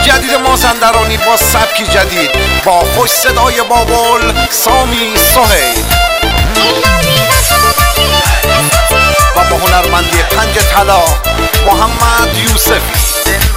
جدید مازندرانی با سبکی جدید با خوش صدای بابل سامی سهیل و با هنرمندی پنج طلا محمد یوسفی.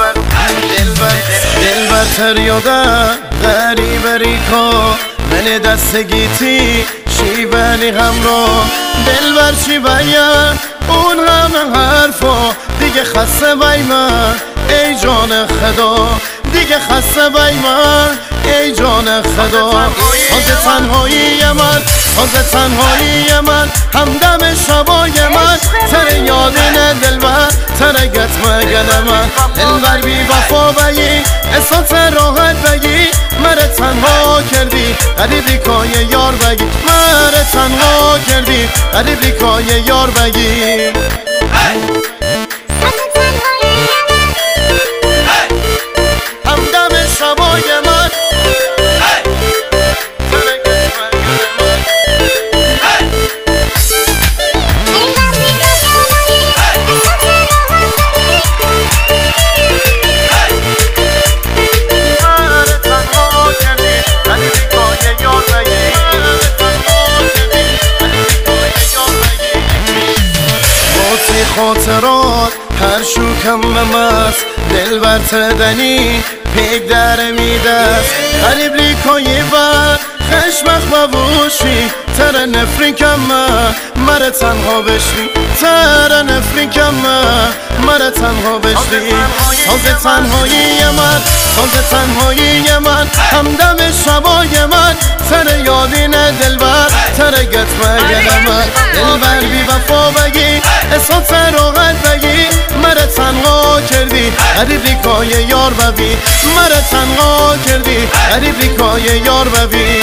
دلبر تریاده غریبری که من دستگیتی شیبنی همراه دلبر چی باید اون همه حرفا دیگه خسته بای من ای جان خدا دیگه خسته بای من ای جان خدا. تازه تنهایی من تازه تنهایی من همدم شبای من تر یادین دلبر ترگت مگل من دلبر بی وفا بگی احساس راحت بگی مره تنها کردی غریبی کای یار بگی مره تنها کردی غریبی کای یار بگی. همدم شبای من خاطرات هر شوکم مست دل بر تدنی پیک در میدست غریب لیکایی بر خشمخ ببوشی تر نفری کم مره تنها بشی تر نفری کم مره تنها بشی. تازه تنهایی من تازه تنهایی من همدم شبای من تر یادین دلبر تر گت مگل من دلبر بی وفا بگی احساس راحت بگی مره تنها کردی غریبی کای یار ببی مره تنها کردی غریبی کای یار ببی.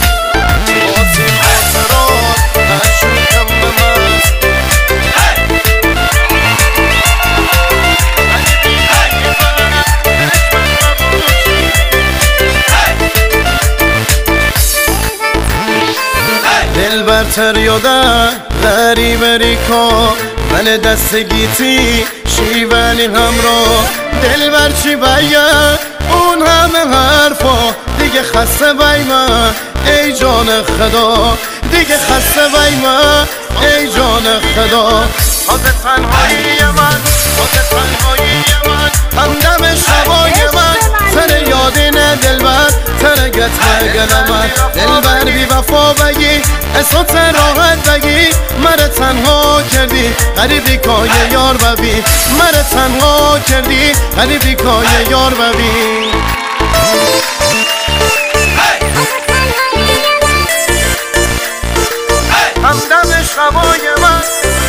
دلبر تریاده غریبری که من دستگیتی شیونی همراه دلبر چی باید اون همه حرفا دیگه خسته بای من ای جان خدا دیگه خسته بای من ای جان خدا. تازه تنهایی من تازه تنهایی من همدم شبای من سر یادین دلبر ترگت مگل من دلبر بی وفا بگی احساس راحت بگی مره تنها کردی غریبی کای یار ببی مره تنها کردی غریبی کای یار ببی. همدم شبای من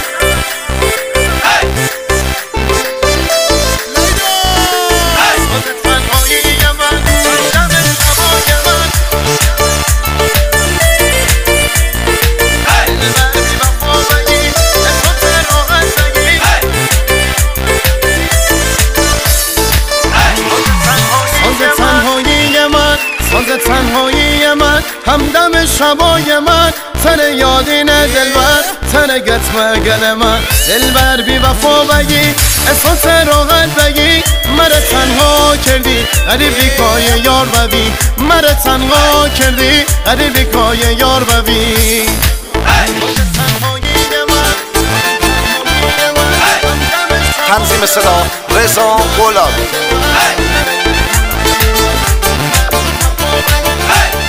تنهایی من همدم شبای من تر یادین دلبر ترگت مگل من دلبر بی وفا بگی احساس راحت بگی مره تنها کردی غریبی کای یار ببی مره تنها کردی غریبی کای یار ببی. تنظیم صدا رضا گلابی.